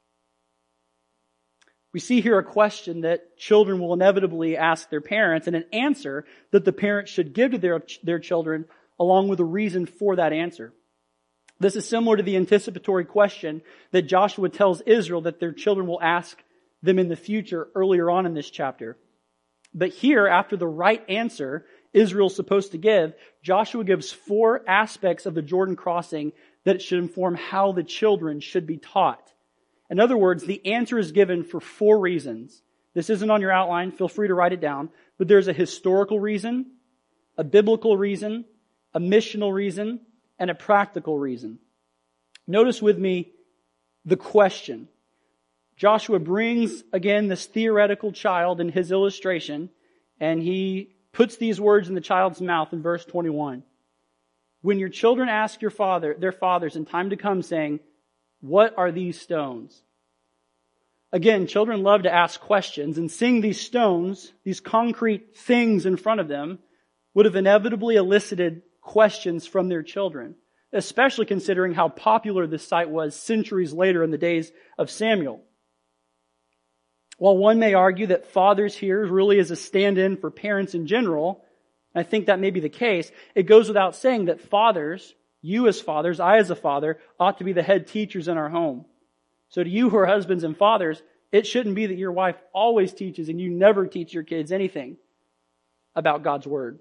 We see here a question that children will inevitably ask their parents, and an answer that the parents should give to their, their children, along with a reason for that answer. This is similar to the anticipatory question that Joshua tells Israel that their children will ask them in the future earlier on in this chapter. But here, after the right answer Israel's supposed to give, Joshua gives four aspects of the Jordan crossing that should inform how the children should be taught. In other words, the answer is given for four reasons. This isn't on your outline. Feel free to write it down. But there's a historical reason, a biblical reason, a missional reason, and a practical reason. Notice with me the question. Joshua brings, again, this theoretical child in his illustration, and he puts these words in the child's mouth in verse twenty-one. When your children ask your father, their fathers in time to come, saying, what are these stones? Again, children love to ask questions, and seeing these stones, these concrete things in front of them, would have inevitably elicited questions from their children, especially considering how popular this site was centuries later in the days of Samuel. While one may argue that fathers here really is a stand-in for parents in general, I think that may be the case, it goes without saying that fathers, you as fathers, I as a father, ought to be the head teachers in our home. So to you who are husbands and fathers, it shouldn't be that your wife always teaches and you never teach your kids anything about God's Word.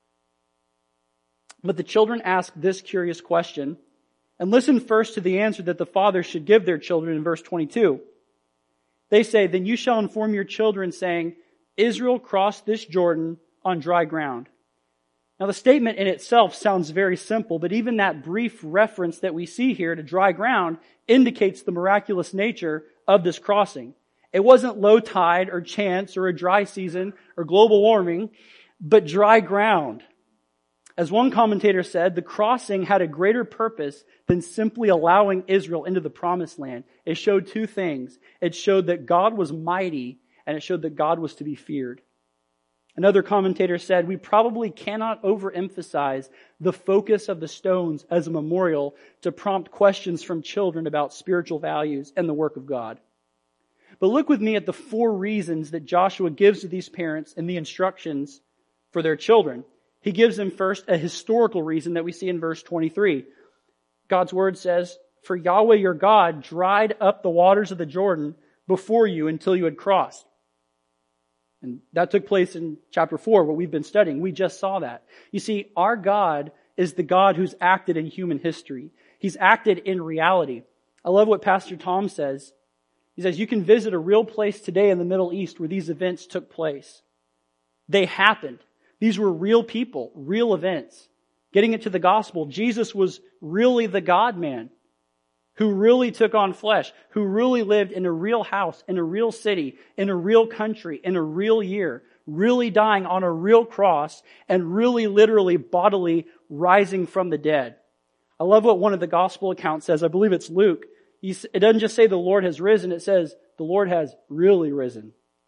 But the children ask this curious question, and listen first to the answer that the fathers should give their children in verse twenty-two. They say, then you shall inform your children, saying, Israel crossed this Jordan on dry ground. Now the statement in itself sounds very simple, but even that brief reference that we see here to dry ground indicates the miraculous nature of this crossing. It wasn't low tide or chance or a dry season or global warming, but dry ground. As one commentator said, the crossing had a greater purpose than simply allowing Israel into the promised land. It showed two things. It showed that God was mighty, and it showed that God was to be feared. Another commentator said, we probably cannot overemphasize the focus of the stones as a memorial to prompt questions from children about spiritual values and the work of God. But look with me at the four reasons that Joshua gives to these parents in the instructions for their children. He gives them first a historical reason that we see in verse twenty-three. God's word says, for Yahweh your God dried up the waters of the Jordan before you until you had crossed. And that took place in chapter four, what we've been studying. We just saw that. You see, our God is the God who's acted in human history. He's acted in reality. I love what Pastor Tom says. He says, you can visit a real place today in the Middle East where these events took place. They happened. These were real people, real events. Getting into the gospel, Jesus was really the God-man who really took on flesh, who really lived in a real house, in a real city, in a real country, in a real year, really dying on a real cross, and really literally bodily rising from the dead. I love what one of the gospel accounts says. I believe it's Luke. He's, it doesn't just say the Lord has risen, it says the Lord has really risen.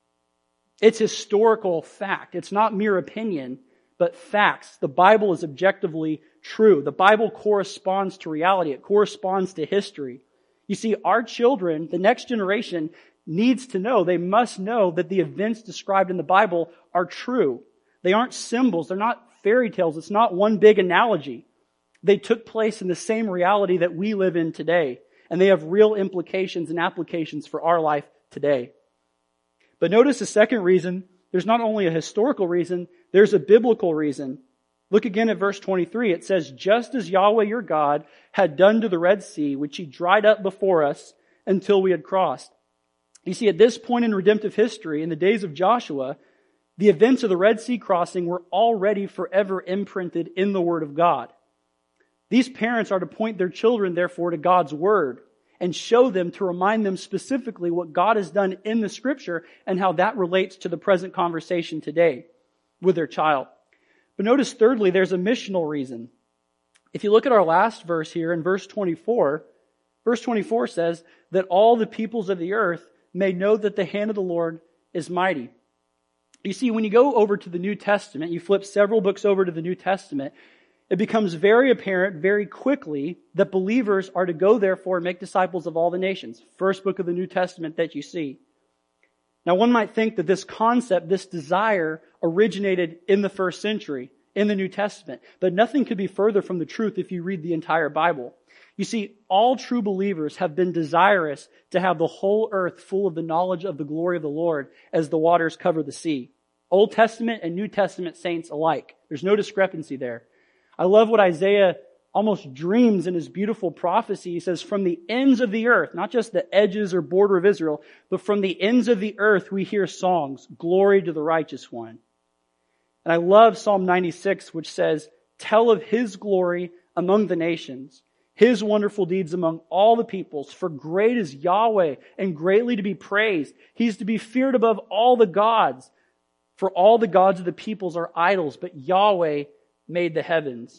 It's historical fact. It's not mere opinion, but facts. The Bible is objectively true. The Bible corresponds to reality. It corresponds to history. You see, our children, the next generation, needs to know, they must know that the events described in the Bible are true. They aren't symbols. They're not fairy tales. It's not one big analogy. They took place in the same reality that we live in today. And they have real implications and applications for our life today. But notice the second reason, there's not only a historical reason, there's a biblical reason. Look again at verse twenty-three. It says, just as Yahweh your God had done to the Red Sea, which he dried up before us until we had crossed. You see, at this point in redemptive history, in the days of Joshua, the events of the Red Sea crossing were already forever imprinted in the Word of God. These parents are to point their children, therefore, to God's Word and show them, to remind them specifically what God has done in the Scripture and how that relates to the present conversation today with their child. But notice thirdly, there's a missional reason. If you look at our last verse here in verse twenty-four, verse twenty-four says that all the peoples of the earth may know that the hand of the Lord is mighty. You see, when you go over to the New Testament, you flip several books over to the New Testament, it becomes very apparent very quickly that believers are to go therefore and make disciples of all the nations. First book of the New Testament that you see. Now one might think that this concept, this desire, originated in the first century, in the New Testament. But nothing could be further from the truth if you read the entire Bible. You see, all true believers have been desirous to have the whole earth full of the knowledge of the glory of the Lord as the waters cover the sea. Old Testament and New Testament saints alike. There's no discrepancy there. I love what Isaiah almost dreams in his beautiful prophecy. He says, from the ends of the earth, not just the edges or border of Israel, but from the ends of the earth we hear songs, glory to the righteous one. And I love Psalm ninety-six, which says, tell of his glory among the nations, his wonderful deeds among all the peoples. For great is Yahweh and greatly to be praised. He's to be feared above all the gods. For all the gods of the peoples are idols, but Yahweh made the heavens.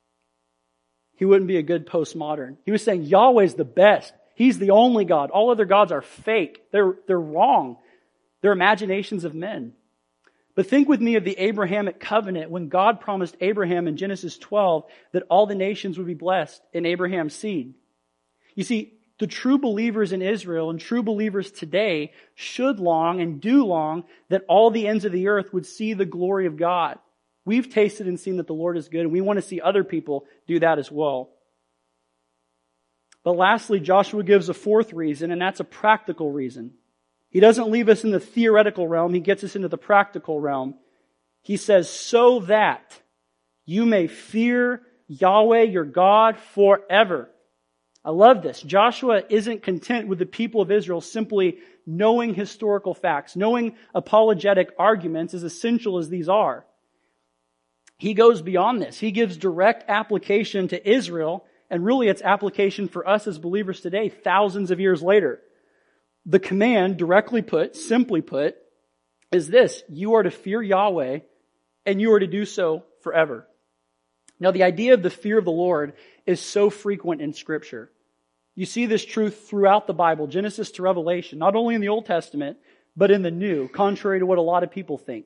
He wouldn't be a good postmodern. He was saying Yahweh's the best. He's the only God. All other gods are fake. They're, they're wrong. They're imaginations of men. But think with me of the Abrahamic covenant when God promised Abraham in Genesis twelve that all the nations would be blessed in Abraham's seed. You see, the true believers in Israel and true believers today should long and do long that all the ends of the earth would see the glory of God. We've tasted and seen that the Lord is good, and we want to see other people do that as well. But lastly, Joshua gives a fourth reason, and that's a practical reason. He doesn't leave us in the theoretical realm. He gets us into the practical realm. He says, so that you may fear Yahweh your God forever. I love this. Joshua isn't content with the people of Israel simply knowing historical facts, knowing apologetic arguments, as essential as these are. he goes beyond this. He gives direct application to Israel, and really it's application for us as believers today, thousands of years later. The command, directly put, simply put, is this: you are to fear Yahweh, and you are to do so forever. Now, the idea of the fear of the Lord is so frequent in Scripture. You see this truth throughout the Bible, Genesis to Revelation, not only in the Old Testament, but in the New, contrary to what a lot of people think.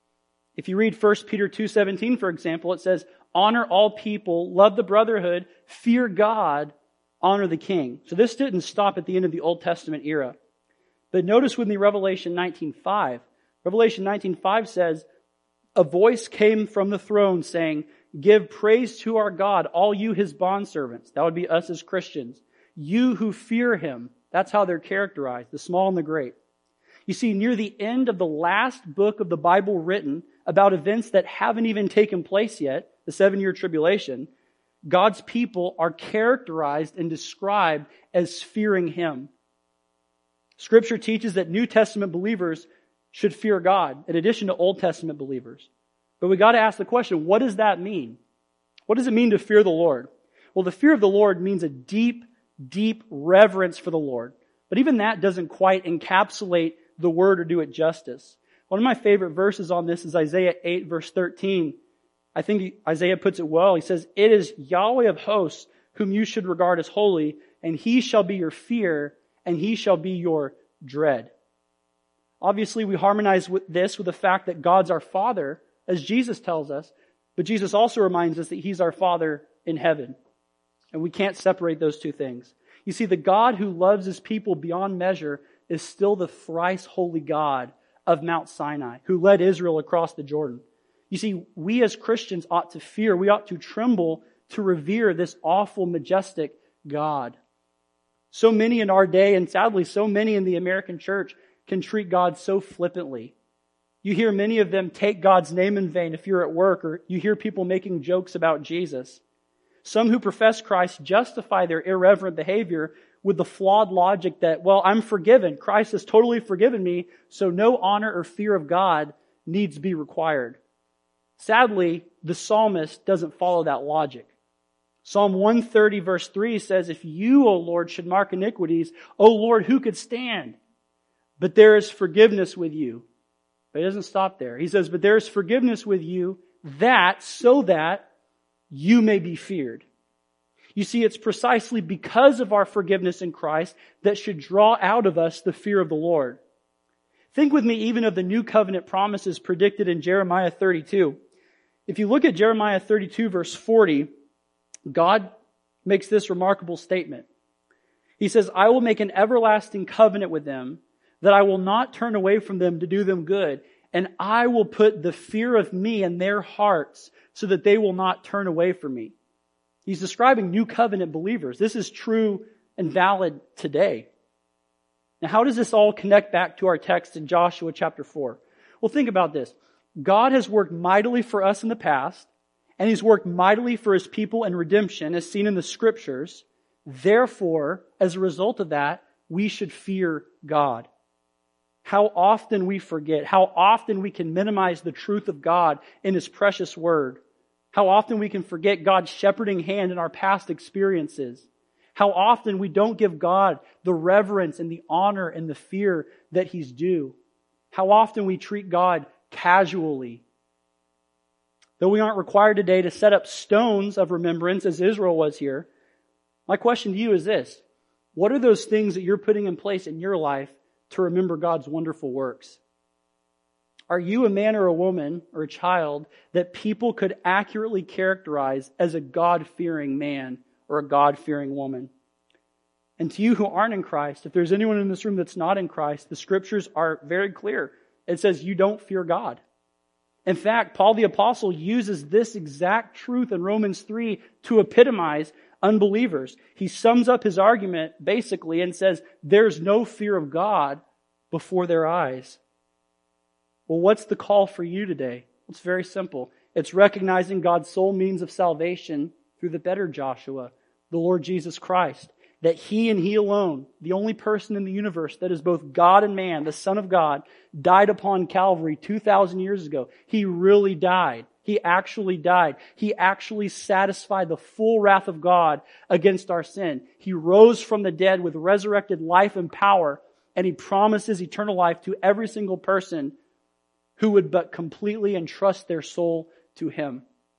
If you read First Peter two seventeen, for example, it says, honor all people, love the brotherhood, fear God, honor the king. So this didn't stop at the end of the Old Testament era. But notice with me Revelation nineteen five. Revelation nineteen five says, a voice came from the throne saying, give praise to our God, all you his bondservants. That would be us as Christians. You who fear him. That's how they're characterized, the small and the great. You see, near the end of the last book of the Bible written about events that haven't even taken place yet, the seven-year tribulation, God's people are characterized and described as fearing him. Scripture teaches that New Testament believers should fear God in addition to Old Testament believers. But we got to ask the question, what does that mean? What does it mean to fear the Lord? Well, the fear of the Lord means a deep, deep reverence for the Lord. But even that doesn't quite encapsulate the word or do it justice. One of my favorite verses on this is Isaiah eight, verse thirteen. I think Isaiah puts it well. He says, it is Yahweh of hosts whom you should regard as holy, and he shall be your fear, and he shall be your dread. Obviously, we harmonize with this with the fact that God's our Father, as Jesus tells us, but Jesus also reminds us that he's our Father in heaven. And we can't separate those two things. You see, the God who loves his people beyond measure is still the thrice holy God of Mount Sinai, who led Israel across the Jordan. You see, we as Christians ought to fear, we ought to tremble to revere this awful, majestic God. So many in our day, and sadly so many in the American church, can treat God so flippantly. You hear many of them take God's name in vain if you're at work, or you hear people making jokes about Jesus. Some who profess Christ justify their irreverent behavior with the flawed logic that, well, I'm forgiven. Christ has totally forgiven me, so no honor or fear of God needs to be required. Sadly, the psalmist doesn't follow that logic. Psalm one thirty verse three says, if you, O Lord, should mark iniquities, O Lord, who could stand? But there is forgiveness with you. But he doesn't stop there. He says, but there is forgiveness with you that, so that you may be feared. You see, it's precisely because of our forgiveness in Christ that should draw out of us the fear of the Lord. Think with me even of the new covenant promises predicted in Jeremiah thirty-two. If you look at Jeremiah thirty-two verse forty, God makes this remarkable statement. He says, I will make an everlasting covenant with them, that I will not turn away from them to do them good, and I will put the fear of me in their hearts so that they will not turn away from me. He's describing new covenant believers. This is true and valid today. Now, how does this all connect back to our text in Joshua chapter four? Well, think about this. God has worked mightily for us in the past, and he's worked mightily for his people in redemption, as seen in the scriptures. Therefore, as a result of that, we should fear God. How often we forget, how often we can minimize the truth of God in his precious word. How often we can forget God's shepherding hand in our past experiences. How often we don't give God the reverence and the honor and the fear that he's due. How often we treat God casually. Though we aren't required today to set up stones of remembrance as Israel was here, my question to you is this. What are those things that you're putting in place in your life to remember God's wonderful works? Are you a man or a woman or a child that people could accurately characterize as a God-fearing man or a God-fearing woman? And to you who aren't in Christ, if there's anyone in this room that's not in Christ, the scriptures are very clear. It says you don't fear God. In fact, Paul the Apostle uses this exact truth in Romans three to epitomize unbelievers. He sums up his argument basically and says there's no fear of God before their eyes. Well, what's the call for you today? It's very simple. It's recognizing God's sole means of salvation through the better Joshua, the Lord Jesus Christ. That he and he alone, the only person in the universe that is both God and man, the Son of God, died upon Calvary two thousand years ago. He really died. He actually died. He actually satisfied the full wrath of God against our sin. He rose from the dead with resurrected life and power, and He promises eternal life to every single person who would but completely entrust their soul to Him.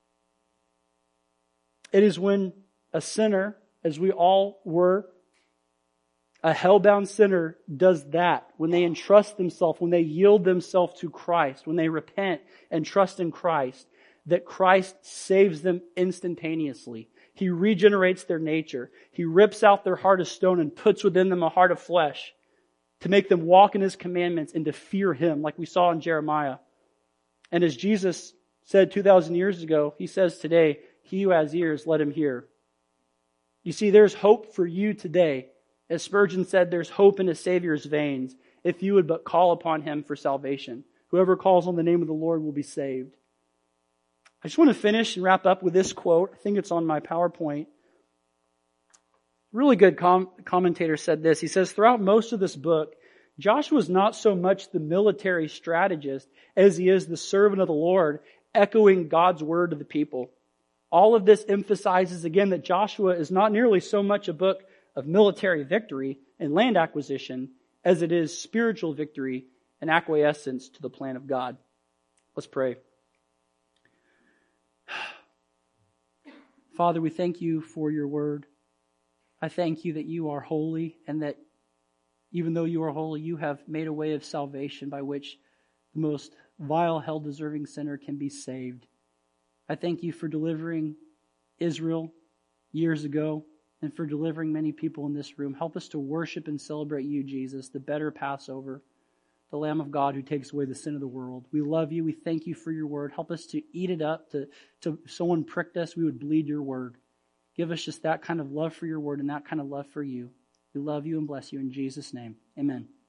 It is when a sinner, as we all were, a hell-bound sinner does that, when they entrust themselves, when they yield themselves to Christ, when they repent and trust in Christ, that Christ saves them instantaneously. He regenerates their nature. He rips out their heart of stone and puts within them a heart of flesh to make them walk in His commandments and to fear Him, like we saw in Jeremiah. And as Jesus said two thousand years ago, He says today, he who has ears, let him hear. You see, there's hope for you today. As Spurgeon said, there's hope in a Savior's veins if you would but call upon Him for salvation. Whoever calls on the name of the Lord will be saved. I just want to finish and wrap up with this quote. I think it's on my PowerPoint. Really good com- commentator said this. He says, throughout most of this book, Joshua is not so much the military strategist as he is the servant of the Lord, echoing God's word to the people. All of this emphasizes again that Joshua is not nearly so much a book of military victory and land acquisition as it is spiritual victory and acquiescence to the plan of God. Let's pray. Father, we thank You for Your word. I thank You that You are holy, and that even though You are holy, You have made a way of salvation by which the most vile, hell-deserving sinner can be saved. I thank You for delivering Israel years ago and for delivering many people in this room. Help us to worship and celebrate You, Jesus, the better Passover, the Lamb of God who takes away the sin of the world. We love You. We thank You for Your word. Help us to eat it up. To, to if someone pricked us, we would bleed Your word. Give us just that kind of love for Your word and that kind of love for You. We love You and bless You in Jesus' name. Amen.